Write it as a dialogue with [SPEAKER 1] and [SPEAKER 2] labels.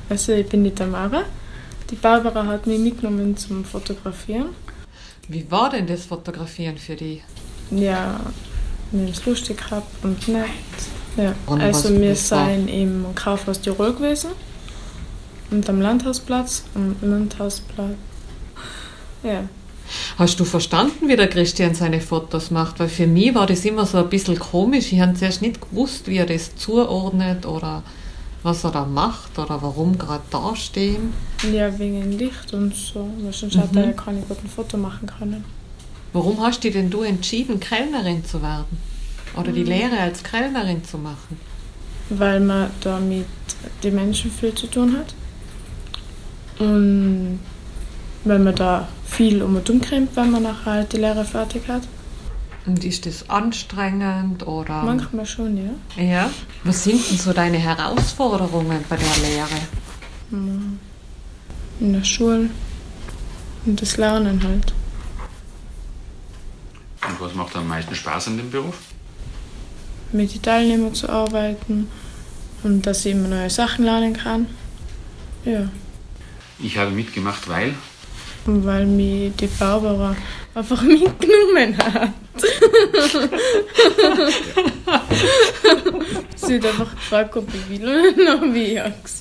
[SPEAKER 1] Also ich bin die Tamara. Die Barbara hat mich mitgenommen zum Fotografieren.
[SPEAKER 2] Wie war denn das Fotografieren für dich?
[SPEAKER 1] Ja, wir haben es lustig gehabt und nett. Ja.
[SPEAKER 2] Und
[SPEAKER 1] Also
[SPEAKER 2] was
[SPEAKER 1] wir
[SPEAKER 2] war?
[SPEAKER 1] sind im Kaufhaus Tirol gewesen und am Landhausplatz. Ja.
[SPEAKER 2] Hast du verstanden, wie der Christian seine Fotos macht? Weil für mich war das immer so ein bisschen komisch. Ich habe zuerst nicht gewusst, wie er das zuordnet oder was er da macht oder warum gerade da stehen.
[SPEAKER 1] Ja, wegen Licht und so. Weil sonst hat er ja keine guten Foto machen können.
[SPEAKER 2] Warum hast du denn entschieden, Kellnerin zu werden? Oder die Lehre als Kellnerin zu machen?
[SPEAKER 1] Weil man da mit den Menschen viel zu tun hat. Und weil man da viel um und umkrempelt, wenn man nachher halt die Lehre fertig hat.
[SPEAKER 2] Und ist das anstrengend oder?
[SPEAKER 1] Manchmal schon, ja.
[SPEAKER 2] Ja. Was sind denn so deine Herausforderungen bei der Lehre?
[SPEAKER 1] In der Schule und das Lernen halt.
[SPEAKER 3] Und was macht am meisten Spaß an dem Beruf?
[SPEAKER 1] Mit den Teilnehmern zu arbeiten und dass ich immer neue Sachen lernen kann. Ja. Ich
[SPEAKER 3] habe mitgemacht, weil?
[SPEAKER 1] Und weil mich die Barbara einfach mitgenommen hat. Sie hat einfach gefragt, ob ich will, und dann habe ich ja gesagt.